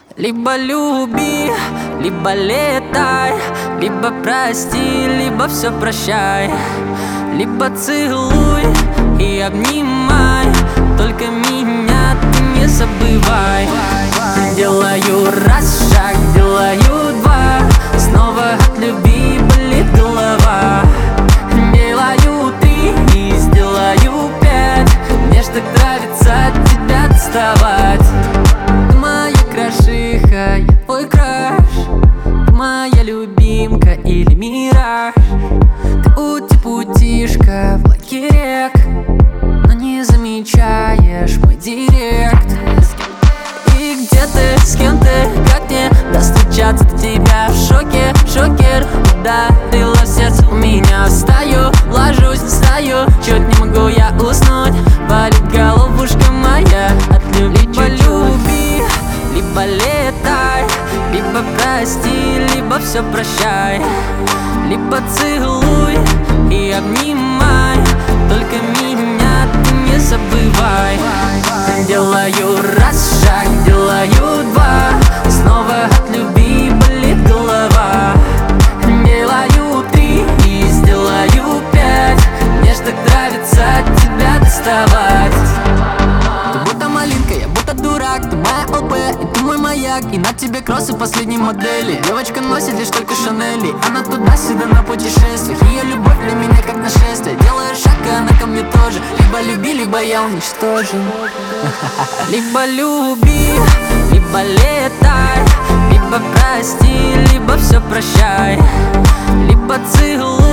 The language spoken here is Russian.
Либо люби, либо летай, либо прости, либо все прощай. Либо целуй и обнимай, только меня ты не забывай. Делаю раз шаг, делаю два, снова от любви болит голова. Делаю три и сделаю пять, мне ж так нравится от тебя доставать. Ты моя крошиха, я твой краш, ты моя любимка или мираж. Ты ути-путишка в лаке рек, но не замечаешь мой директ. И где ты, с кем ты, как мне достучаться до тебя? В шоке, шокер, ударила в сердце у меня. Встаю, ложусь, встаю, чуть не могу я уснуть. Болит головушка моя от любви. Либо люби, либо летай, либо прости, либо все прощай. Либо целуй и обнимай, только меня ты не забывай. Делаю раз шаг, делаю два, снова от любви болит голова. Делаю три и сделаю пять, мне ж так нравится от тебя доставать. Ты будто малинка, я будто дурак, ты моя ЛП и ты мой маяк. И на тебе кроссы последней модели. Девочка носит лишь только Шанели, она туда-сюда на путешествиях. Ее любовь для меня как нашествие. Делаю шаг, и она ко мне тоже. Либо люби, либо я уничтожен. Либо люби, либо летай, либо прости, либо все прощай. Либо целуй